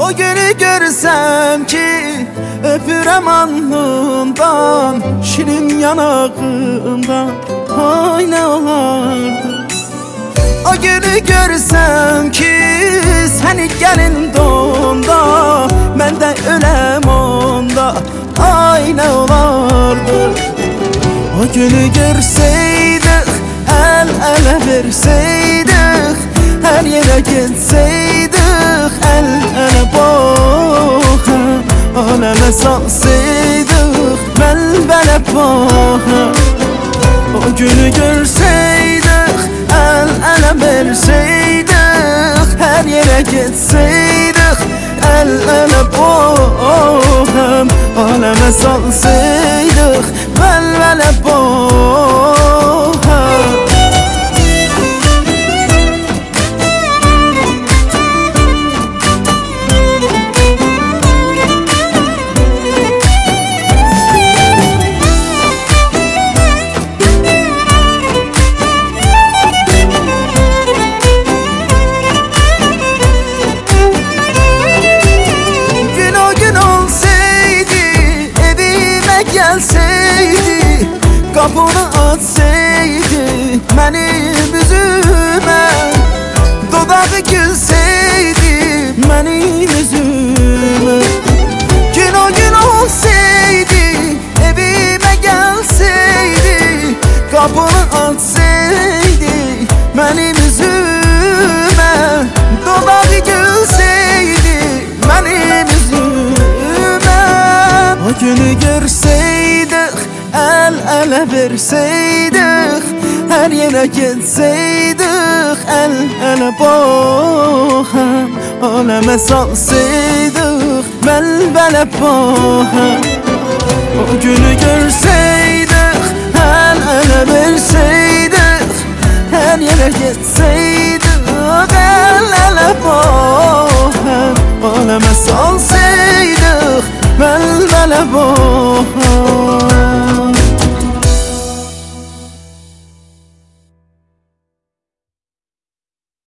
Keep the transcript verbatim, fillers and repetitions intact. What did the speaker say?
O günü görsem ki öpürem alnından, şirin yanağından, ay ne olardı. O günü görsem ki seni gelin donda, mən də öləm onda, ay ne olardı. O günü görseydik, el ele verseydik, her yere gitseydik, el ele baxa, aleme salsaydık, bel-bele baxa. O günü görseydik, el ele verseydik, her yere gitseydik, el ele baxa, aleme salsaydık, bel-bele baxa. Gelseydi, kapını açsaydı benim üzüme, dodağı gülseydi benim yüzüme. Gün o gün olsaydı, evime gelseydi, kapını açsaydı benim yüzüme, dodağı gülseydi benim yüzüme. O günü görseydik, el ele verseydik, her yere gitseydik, el ele baxa, aleme salsaydık, bel-bele baxa. O günü görseydik, el ele verseydik, her yere gitseydik, el ele baxa, aleme salsaydık.